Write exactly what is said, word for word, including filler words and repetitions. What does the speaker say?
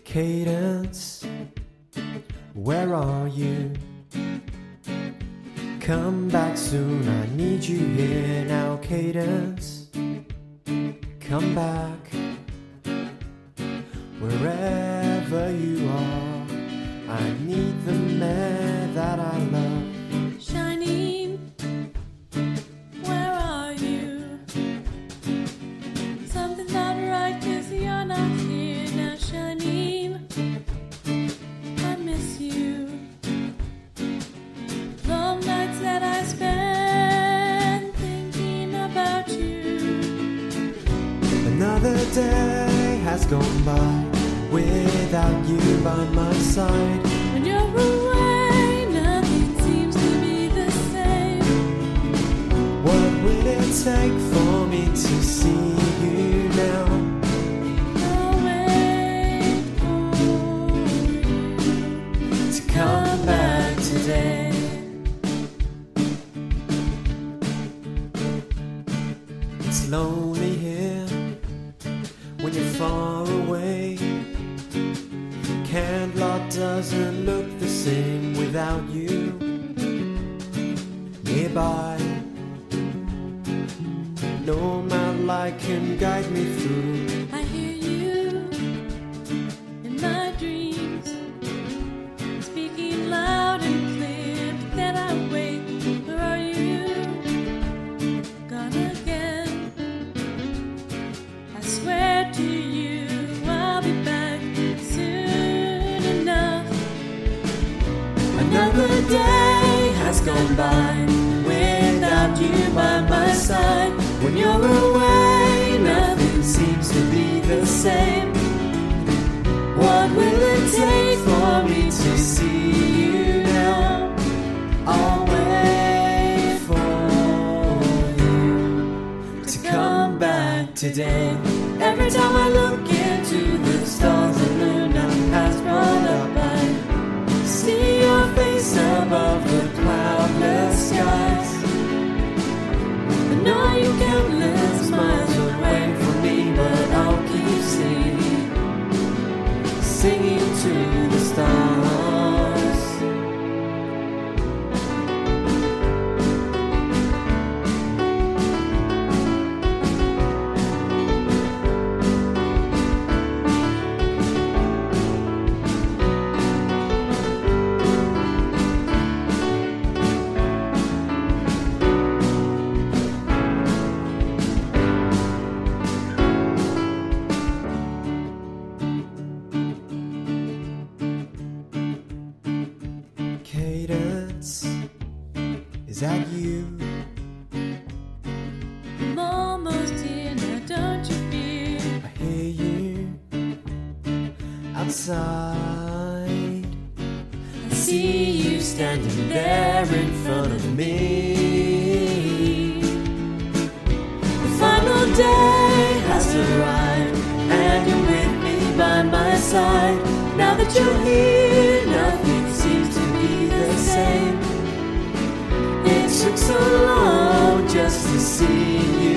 Cadence, where are you? Come back soon, I need you here now. Cadence, come back. Wherever you are, I need the man that I love. Shining, where are you? Something's not right 'cause you're not here now. Shining, I miss you. Long nights that I spend thinking about you. Another day has gone by without you by my side. When you're away, nothing seems to be the same. What will it take for me to see you now? I'll wait for you To come back today. It's lonely here when you're far away. Candlelight doesn't look the same without you nearby. No man light can guide me through. I hear you in my dreams, speaking loud and clear. But then I wait. Where are you? Gone again. I swear to you, I'll be back soon enough. Another day has gone by without you by my side. When you're away, nothing seems to be the same. What will it take for me to see you now? I'll wait for you to come back today. Every time I look into the stars and moon I pass brought up, I see your face above the cloudless skies. I know you're countless miles away from me, but I'll keep singing, singing to the stars. Cadence, is that you? I'm almost here now, don't you fear? I hear you outside. I see you standing there in front of me. The final day has arrived, and you're with me by my side. Now that you're here, nothing seems to be the same. It took so long just to see you